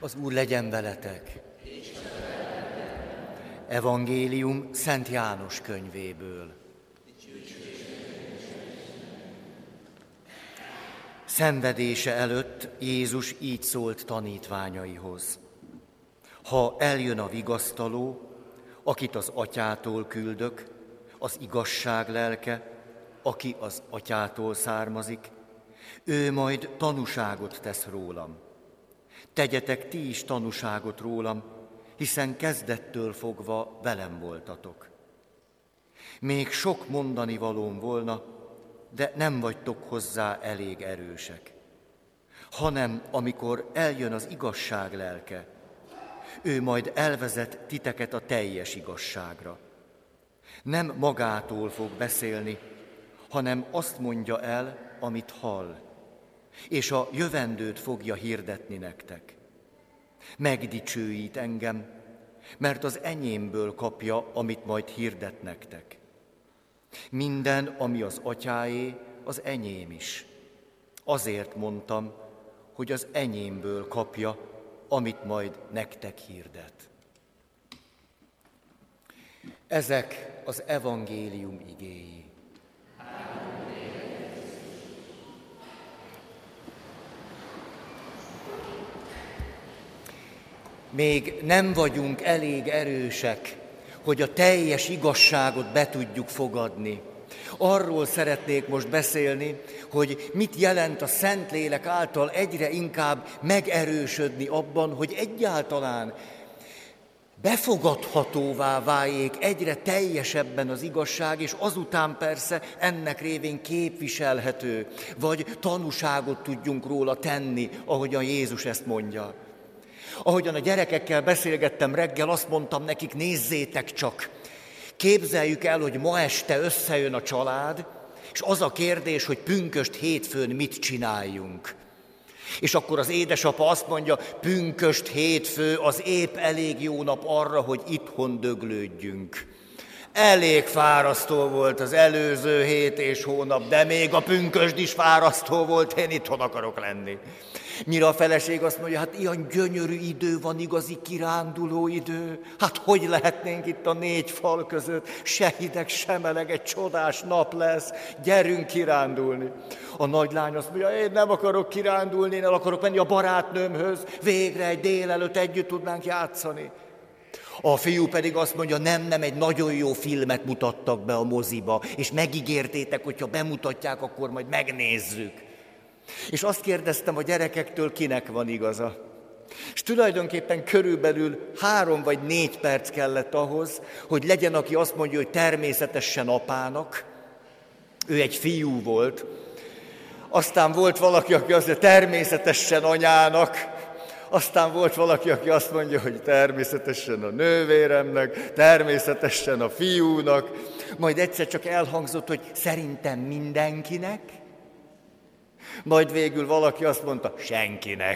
Az Úr legyen veletek! Evangélium Szent János könyvéből. Szenvedése előtt Jézus így szólt tanítványaihoz. Ha eljön a vigasztaló, akit az Atyától küldök, az igazság lelke, aki az Atyától származik, ő majd tanúságot tesz rólam. Tegyetek ti is tanúságot rólam, hiszen kezdettől fogva velem voltatok. Még sok mondani valóm volna, de nem vagytok hozzá elég erősek. Hanem amikor eljön az igazság lelke, ő majd elvezet titeket a teljes igazságra. Nem magától fog beszélni, hanem azt mondja el, amit hall, és a jövendőt fogja hirdetni nektek. Megdicsőít engem, mert az enyémből kapja, amit majd hirdet nektek. Minden, ami az Atyáé, az enyém is. Azért mondtam, hogy az enyémből kapja, amit majd nektek hirdet. Ezek az evangélium igéi. Még nem vagyunk elég erősek, hogy a teljes igazságot be tudjuk fogadni. Arról szeretnék most beszélni, hogy mit jelent a Szentlélek által egyre inkább megerősödni abban, hogy egyáltalán befogadhatóvá váljék egyre teljesebben az igazság, és azután persze ennek révén képviselhető, vagy tanúságot tudjunk róla tenni, ahogyan Jézus ezt mondja. Ahogyan a gyerekekkel beszélgettem reggel, azt mondtam nekik, nézzétek csak, képzeljük el, hogy ma este összejön a család, és az a kérdés, hogy pünkösd hétfőn mit csináljunk. És akkor az édesapa azt mondja, pünkösd hétfő az épp elég jó nap arra, hogy itthon döglődjünk. Elég fárasztó volt az előző hét és hónap, de még a pünkösd is fárasztó volt, én itthon akarok lenni. Mire a feleség azt mondja, hát ilyen gyönyörű idő van, igazi kiránduló idő. Hát hogy lehetnénk itt a négy fal között, se hideg, se meleg, egy csodás nap lesz, gyerünk kirándulni. A nagylány azt mondja, én nem akarok kirándulni, én el akarok menni a barátnőmhöz, végre egy délelőtt együtt tudnánk játszani. A fiú pedig azt mondja, nem, egy nagyon jó filmet mutattak be a moziba, és megígértétek, hogyha bemutatják, akkor majd megnézzük. És azt kérdeztem a gyerekektől, kinek van igaza. És tulajdonképpen körülbelül 3 vagy 4 perc kellett ahhoz, hogy legyen, aki azt mondja, hogy természetesen apának, ő egy fiú volt. Aztán volt valaki, aki azt mondja, természetesen anyának, aztán volt valaki, aki azt mondja, hogy természetesen a nővéremnek, természetesen a fiúnak, majd egyszer csak elhangzott, hogy szerintem mindenkinek, majd végül valaki azt mondta, senkinek.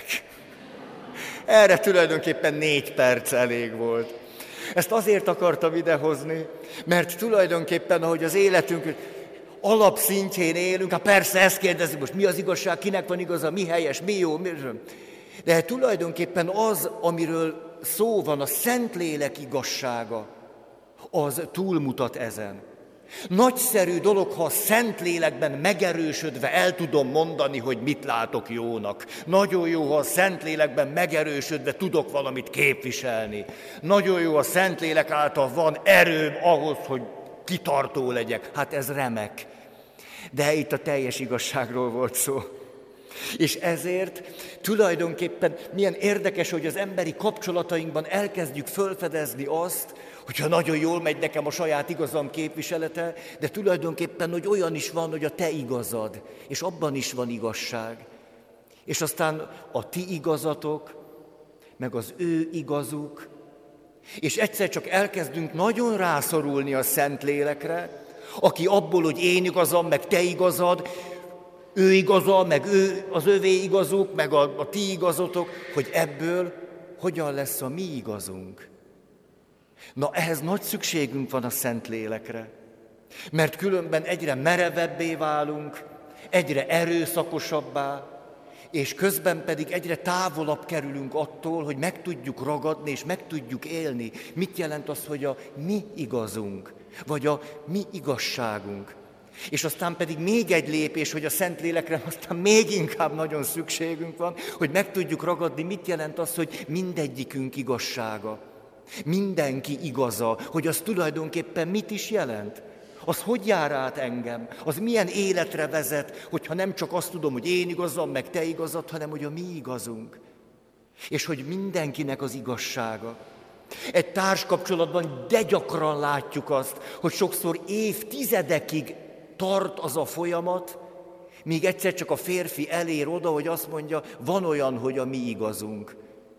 Erre tulajdonképpen 4 perc elég volt. Ezt azért akartam idehozni, mert tulajdonképpen, ahogy az életünk alapszintjén élünk, hát persze ezt kérdezzük, most mi az igazság, kinek van igaza, mi helyes, mi jó, mi... De tulajdonképpen az, amiről szó van, a Szentlélek igazsága, az túlmutat ezen. Nagyszerű dolog, ha a Szentlélekben megerősödve el tudom mondani, hogy mit látok jónak. Nagyon jó, ha a Szentlélekben megerősödve tudok valamit képviselni. Nagyon jó, a Szentlélek által van erőm ahhoz, hogy kitartó legyek. Hát ez remek. De itt a teljes igazságról volt szó. És ezért tulajdonképpen milyen érdekes, hogy az emberi kapcsolatainkban elkezdjük felfedezni azt, hogyha nagyon jól megy nekem a saját igazam képviselete, de tulajdonképpen, hogy olyan is van, hogy a te igazad, és abban is van igazság. És aztán a ti igazatok, meg az ő igazuk, és egyszer csak elkezdünk nagyon rászorulni a Szentlélekre, aki abból, hogy én igazam, meg te igazad, ő igaza, meg az övé igazuk, meg a ti igazotok, hogy ebből hogyan lesz a mi igazunk. Na, ehhez nagy szükségünk van a Szentlélekre, mert különben egyre merevebbé válunk, egyre erőszakosabbá, és közben pedig egyre távolabb kerülünk attól, hogy meg tudjuk ragadni, és meg tudjuk élni. Mit jelent az, hogy a mi igazunk, vagy a mi igazságunk. És aztán pedig még egy lépés, hogy a Szentlélekre aztán még inkább nagyon szükségünk van, hogy meg tudjuk ragadni, mit jelent az, hogy mindegyikünk igazsága. Mindenki igaza, hogy az tulajdonképpen mit is jelent. Az hogy jár át engem? Az milyen életre vezet, hogyha nem csak azt tudom, hogy én igazam, meg te igazad, hanem hogy a mi igazunk. És hogy mindenkinek az igazsága. Egy társkapcsolatban de gyakran látjuk azt, hogy sokszor évtizedekig tart az a folyamat, míg egyszer csak a férfi elér oda, hogy azt mondja, van olyan, hogy a mi igazunk.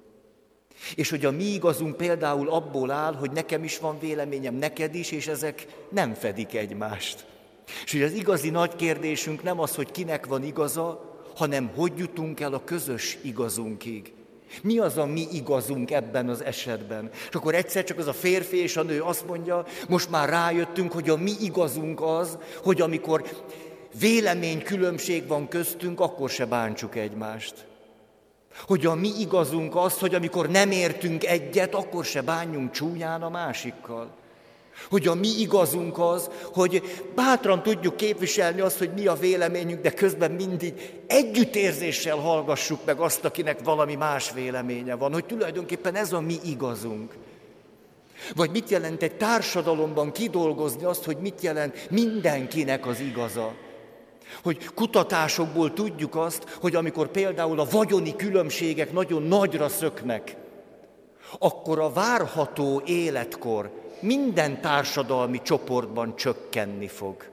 És hogy a mi igazunk például abból áll, hogy nekem is van véleményem, neked is, és ezek nem fedik egymást. És hogy az igazi nagy kérdésünk nem az, hogy kinek van igaza, hanem hogy jutunk el a közös igazunkig. Mi az a mi igazunk ebben az esetben? És akkor egyszer csak az a férfi és a nő azt mondja, most már rájöttünk, hogy a mi igazunk az, hogy amikor véleménykülönbség van köztünk, akkor se bántsuk egymást. Hogy a mi igazunk az, hogy amikor nem értünk egyet, akkor se bánjunk csúnyán a másikkal. Hogy a mi igazunk az, hogy bátran tudjuk képviselni azt, hogy mi a véleményünk, de közben mindig együttérzéssel hallgassuk meg azt, akinek valami más véleménye van. Hogy tulajdonképpen ez a mi igazunk. Vagy mit jelent egy társadalomban kidolgozni azt, hogy mit jelent mindenkinek az igaza. Hogy kutatásokból tudjuk azt, hogy amikor például a vagyoni különbségek nagyon nagyra szöknek, akkor a várható életkor minden társadalmi csoportban csökkenni fog.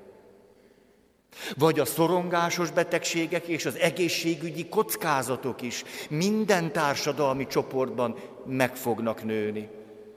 Vagy a szorongásos betegségek és az egészségügyi kockázatok is minden társadalmi csoportban meg fognak nőni.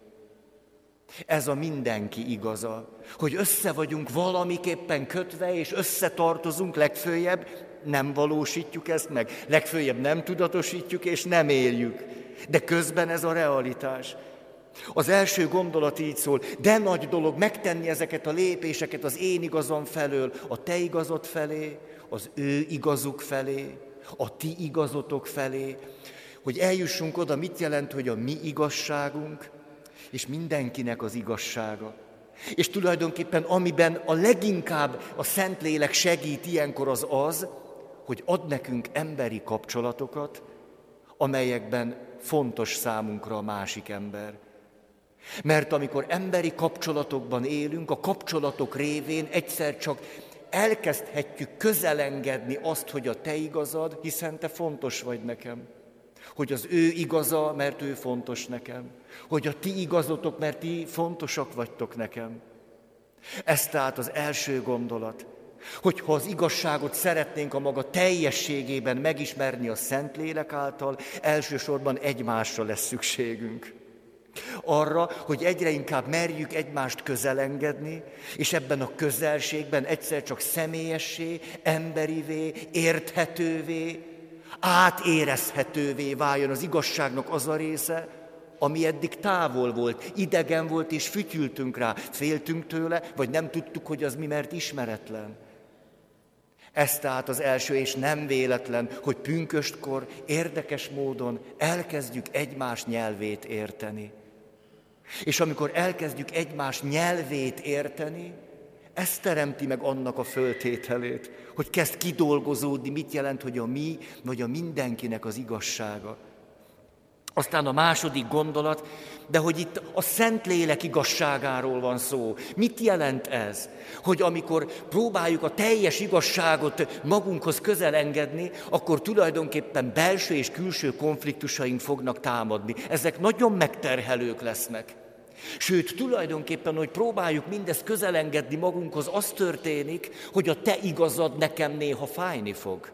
Ez a mindenki igaza, hogy össze vagyunk valamiképpen kötve, és összetartozunk, legföljebb nem valósítjuk ezt meg, legföljebb nem tudatosítjuk, és nem éljük. De közben ez a realitás. Az első gondolat így szól, de nagy dolog megtenni ezeket a lépéseket az én igazam felől, a te igazod felé, az ő igazuk felé, a ti igazotok felé, hogy eljussunk oda, mit jelent, hogy a mi igazságunk, és mindenkinek az igazsága. És tulajdonképpen amiben a leginkább a Szentlélek segít ilyenkor az, hogy ad nekünk emberi kapcsolatokat, amelyekben fontos számunkra a másik ember. Mert amikor emberi kapcsolatokban élünk, a kapcsolatok révén egyszer csak elkezdhetjük közelengedni azt, hogy a te igazad, hiszen te fontos vagy nekem. Hogy az ő igaza, mert ő fontos nekem. Hogy a ti igazotok, mert ti fontosak vagytok nekem. Ez tehát az első gondolat. Hogyha az igazságot szeretnénk a maga teljességében megismerni a Szentlélek által, elsősorban egymásra lesz szükségünk. Arra, hogy egyre inkább merjük egymást közelengedni, és ebben a közelségben egyszer csak személyessé, emberivé, érthetővé, átérezhetővé váljon az igazságnak az a része, ami eddig távol volt, idegen volt és fütyültünk rá, féltünk tőle, vagy nem tudtuk, hogy az mi, mert ismeretlen. Ez tehát az első, és nem véletlen, hogy pünköstkor érdekes módon elkezdjük egymás nyelvét érteni. És amikor elkezdjük egymás nyelvét érteni, ez teremti meg annak a föltételét, hogy kezd kidolgozódni, mit jelent, hogy a mi, vagy a mindenkinek az igazsága. Aztán a második gondolat, de hogy itt a Szentlélek igazságáról van szó. Mit jelent ez? Hogy amikor próbáljuk a teljes igazságot magunkhoz közel engedni, akkor tulajdonképpen belső és külső konfliktusaink fognak támadni. Ezek nagyon megterhelők lesznek. Sőt, tulajdonképpen, hogy próbáljuk mindezt közel engedni magunkhoz, az történik, hogy a te igazad nekem néha fájni fog.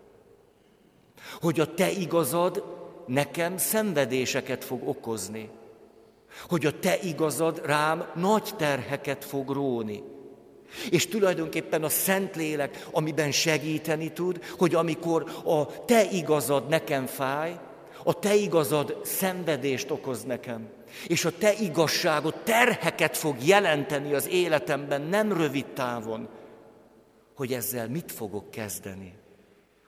Hogy a te igazad nekem szenvedéseket fog okozni. Hogy a te igazad rám nagy terheket fog róni. És tulajdonképpen a Szentlélek, amiben segíteni tud, hogy amikor a te igazad nekem fáj, a te igazad szenvedést okoz nekem, és a te igazságod terheket fog jelenteni az életemben, nem rövid távon, hogy ezzel mit fogok kezdeni?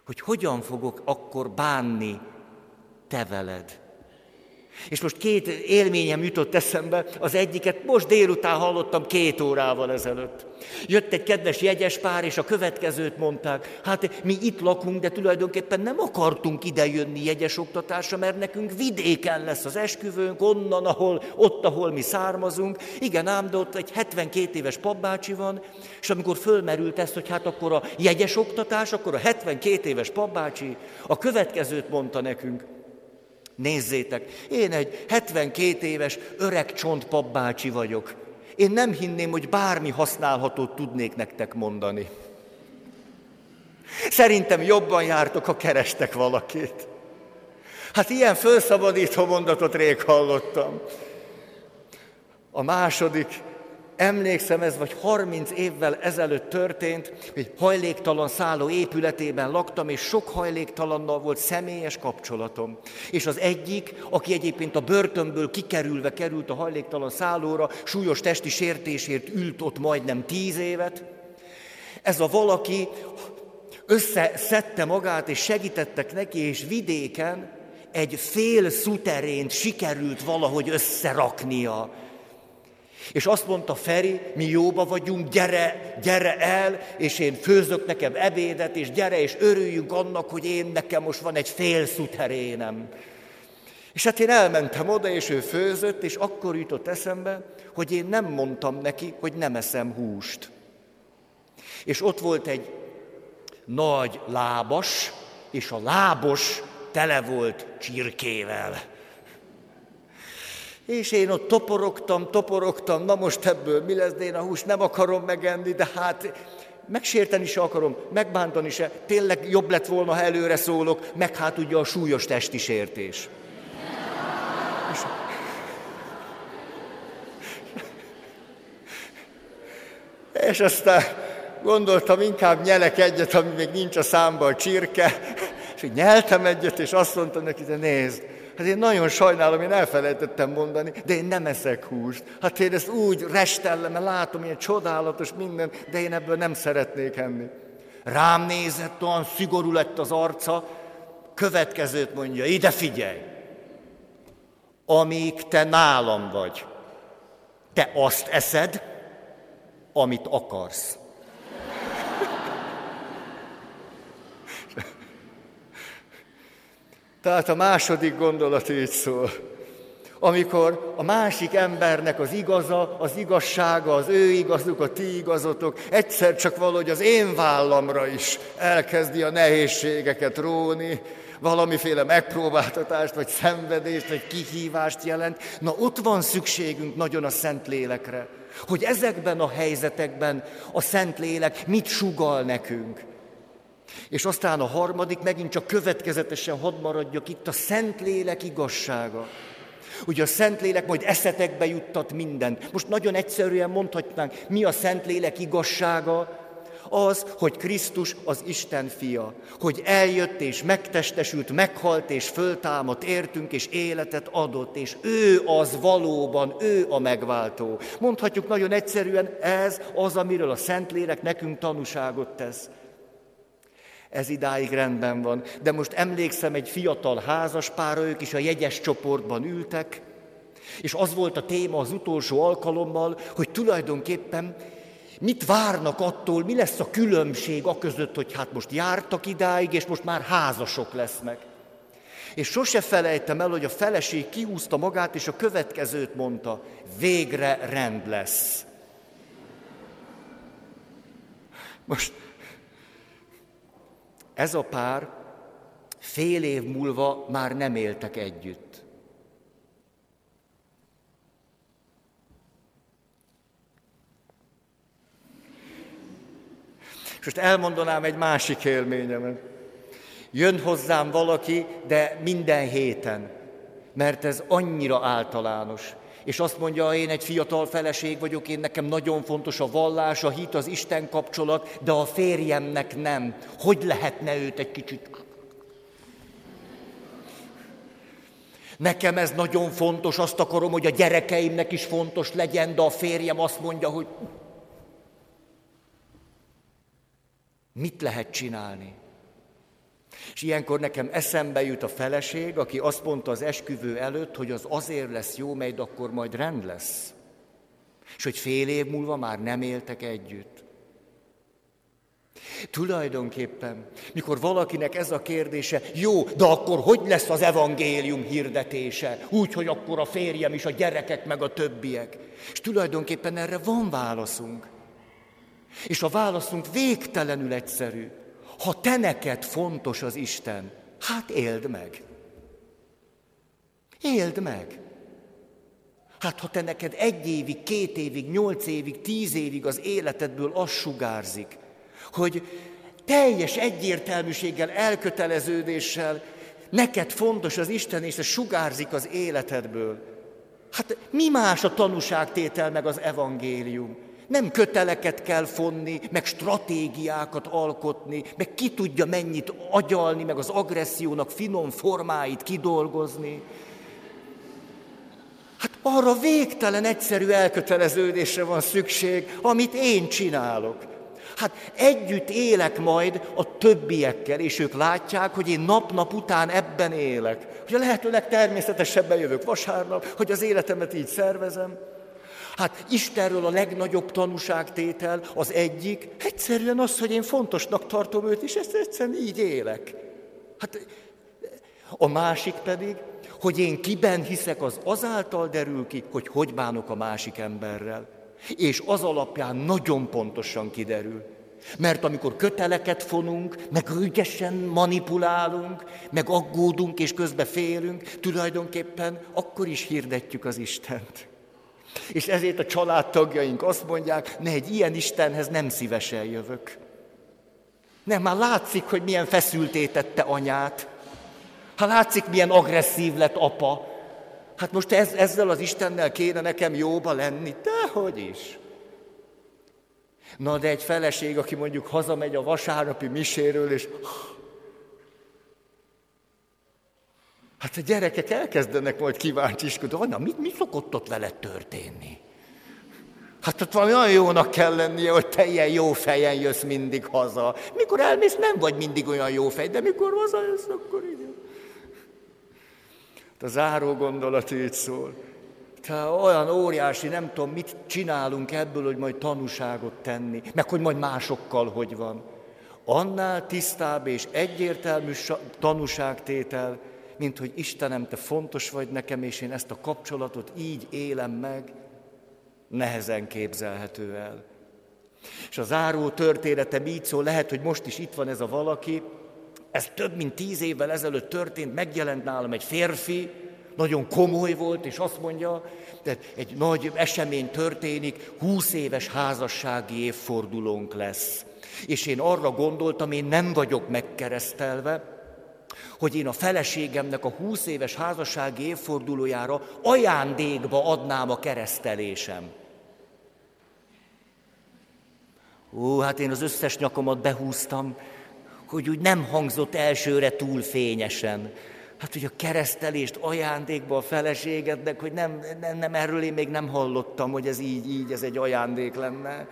hogy hogyan fogok akkor bánni te veled. És most 2 élményem jutott eszembe, az egyiket most délután hallottam 2 órával ezelőtt. Jött egy kedves jegyes pár, és a következőt mondták, hát mi itt lakunk, de tulajdonképpen nem akartunk ide jönni jegyes oktatásra, mert nekünk vidéken lesz az esküvőnk, onnan, ahol mi származunk. Igen ám, de ott egy 72 éves papbácsi van, és amikor fölmerült ez, hogy hát akkor a jegyes oktatás, akkor a 72 éves papbácsi a következőt mondta nekünk. Nézzétek, én egy 72 éves öreg csontpapbácsi vagyok. Én nem hinném, hogy bármi használhatót tudnék nektek mondani. Szerintem jobban jártok, ha kerestek valakit. Hát ilyen fölszabadító mondatot rég hallottam. A második, emlékszem, ez vagy 30 évvel ezelőtt történt, hogy hajléktalan szálló épületében laktam, és sok hajléktalannal volt személyes kapcsolatom. És az egyik, aki egyébként a börtönből kikerülve került a hajléktalan szállóra, súlyos testi sértésért ült ott majdnem 10 évet, ez a valaki összeszedte magát, és segítettek neki, és vidéken egy fél szuterént sikerült valahogy összeraknia. És azt mondta, Feri, mi jóba vagyunk, gyere el, és én főzök nekem ebédet, és gyere, és örüljünk annak, hogy nekem most van egy fél szuterénem. És hát én elmentem oda, és ő főzött, és akkor jutott eszembe, hogy én nem mondtam neki, hogy nem eszem húst. És ott volt egy nagy lábas, és a lábos tele volt csirkével. És én ott toporogtam, na most ebből mi lesz, de én a húst nem akarom megenni, de hát megsérteni se akarom, megbántani se, tényleg jobb lett volna, ha előre szólok, meg hát ugye a súlyos testi sértés. És aztán gondoltam, inkább nyelek egyet, ami még nincs a számban, a csirke, és így nyeltem egyet, és azt mondtam neki, de nézd, hát én nagyon sajnálom, én elfelejtettem mondani, de én nem eszek húst. Hát én ezt úgy restellem, mert látom, ilyen csodálatos minden, de én ebből nem szeretnék enni. Rám nézett, olyan szigorú lett az arca, következőt mondja, ide figyelj! Amíg te nálam vagy, te azt eszed, amit akarsz. Tehát a második gondolat így szól. Amikor a másik embernek az igaza, az igazsága, az ő igazuk, a ti igazotok egyszer csak valahogy az én vállamra is elkezdi a nehézségeket róni, valamiféle megpróbáltatást, vagy szenvedést, vagy kihívást jelent. Na ott van szükségünk nagyon a Szentlélekre, hogy ezekben a helyzetekben a Szentlélek mit sugall nekünk. És aztán a harmadik, megint csak következetesen hadd maradjak itt, a Szentlélek igazsága. Ugye a Szentlélek majd eszetekbe juttat mindent. Most nagyon egyszerűen mondhatnánk, mi a Szentlélek igazsága? Az, hogy Krisztus az Isten fia, hogy eljött és megtestesült, meghalt és föltámadt értünk és életet adott, és ő az valóban, ő a megváltó. Mondhatjuk nagyon egyszerűen, ez az, amiről a Szentlélek nekünk tanúságot tesz. Ez idáig rendben van, de most emlékszem egy fiatal házaspárra, ők is a jegyes csoportban ültek, és az volt a téma az utolsó alkalommal, hogy tulajdonképpen mit várnak attól, mi lesz a különbség aközött, hogy hát most jártak idáig, és most már házasok lesznek. És sose felejtem el, hogy a feleség kihúzta magát, és a következőt mondta, végre rend lesz. Most ez a pár fél év múlva már nem éltek együtt. És most elmondanám egy másik élményemet. Jön hozzám valaki, de minden héten, mert ez annyira általános. És azt mondja, én egy fiatal feleség vagyok, nekem nagyon fontos a vallás, a hit, az Isten kapcsolat, de a férjemnek nem. Hogy lehetne őt egy kicsit... Nekem ez nagyon fontos, azt akarom, hogy a gyerekeimnek is fontos legyen, de a férjem azt mondja, hogy... Mit lehet csinálni? És ilyenkor nekem eszembe jut a feleség, aki azt mondta az esküvő előtt, hogy az azért lesz jó, mert akkor majd rend lesz. És hogy fél év múlva már nem éltek együtt. Tulajdonképpen, mikor valakinek ez a kérdése, jó, de akkor hogy lesz az evangélium hirdetése? Úgy, hogy akkor a férjem is, a gyerekek, meg a többiek. És tulajdonképpen erre van válaszunk. És a válaszunk végtelenül egyszerű. Ha te neked fontos az Isten, hát éld meg. Éld meg. Hát ha te neked 1 évig, 2 évig, 8 évig, 10 évig az életedből az sugárzik, hogy teljes egyértelműséggel, elköteleződéssel neked fontos az Isten, és ez sugárzik az életedből. Hát mi más a tanúságtétel meg az evangélium? Nem köteleket kell fonni, meg stratégiákat alkotni, meg ki tudja mennyit agyalni, meg az agressziónak finom formáit kidolgozni. Hát arra végtelen egyszerű elköteleződésre van szükség, amit én csinálok. Hát együtt élek majd a többiekkel, és ők látják, hogy én nap-nap után ebben élek. Hogy a lehető legtermészetesebben jövök vasárnap, hogy az életemet így szervezem. Hát Istenről a legnagyobb tanúságtétel az egyik, egyszerűen az, hogy én fontosnak tartom őt, és ezt egyszerűen így élek. Hát a másik pedig, hogy én kiben hiszek, az azáltal derül ki, hogy bánok a másik emberrel. És az alapján nagyon pontosan kiderül. Mert amikor köteleket fonunk, meg ügyesen manipulálunk, meg aggódunk és közben félünk, tulajdonképpen akkor is hirdetjük az Istent. És ezért a családtagjaink azt mondják, ne, egy ilyen Istenhez nem szívesen jövök. Nem, már látszik, hogy milyen feszülté tette anyát. Hát látszik, milyen agresszív lett apa. Hát most ezzel az Istennel kéne nekem jóba lenni? Dehogy is. Na, de egy feleség, aki mondjuk hazamegy a vasárnapi miséről, és hát a gyerekek elkezdenek majd kíváncsiskodni, anya, mi szokott ott veled történni? Hát ott valami olyan jónak kell lennie, hogy te ilyen jó fejen jössz mindig haza. Mikor elmész, nem vagy mindig olyan jó fej, de mikor hazajössz, akkor igen. A záró gondolat így szól. Tehát olyan óriási, nem tudom, mit csinálunk ebből, hogy majd tanúságot tenni, meg hogy majd másokkal hogy van. Annál tisztább és egyértelmű tanúságtétel, mint hogy Istenem, te fontos vagy nekem, és én ezt a kapcsolatot így élem meg, nehezen képzelhető el. És a záró történetem így szól, lehet, hogy most is itt van ez a valaki, ez több mint 10 évvel ezelőtt történt, megjelent nálam egy férfi, nagyon komoly volt, és azt mondja, tehát egy nagy esemény történik, 20 éves házassági évfordulónk lesz. És én arra gondoltam, én nem vagyok megkeresztelve, hogy én a feleségemnek a 20 éves házassági évfordulójára ajándékba adnám a keresztelésem. Hát én az összes nyakamat behúztam, hogy úgy nem hangzott elsőre túl fényesen. Hát, hogy a keresztelést ajándékba a feleségednek, hogy nem erről én még nem hallottam, hogy ez így ez egy ajándék lenne.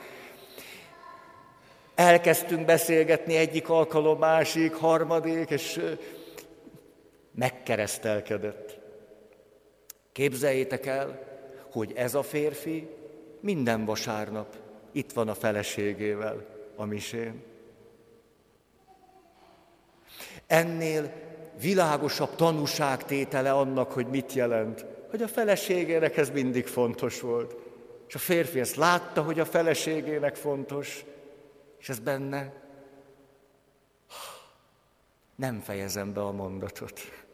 Elkezdtünk beszélgetni egyik alkalom, másik, harmadik, és megkeresztelkedett. Képzeljétek el, hogy ez a férfi minden vasárnap itt van a feleségével a misén. Ennél világosabb tanúságtétele annak, hogy mit jelent, hogy a feleségének ez mindig fontos volt. És a férfi ezt látta, hogy a feleségének fontos, és ez benne. Nem fejezem be a mondatot.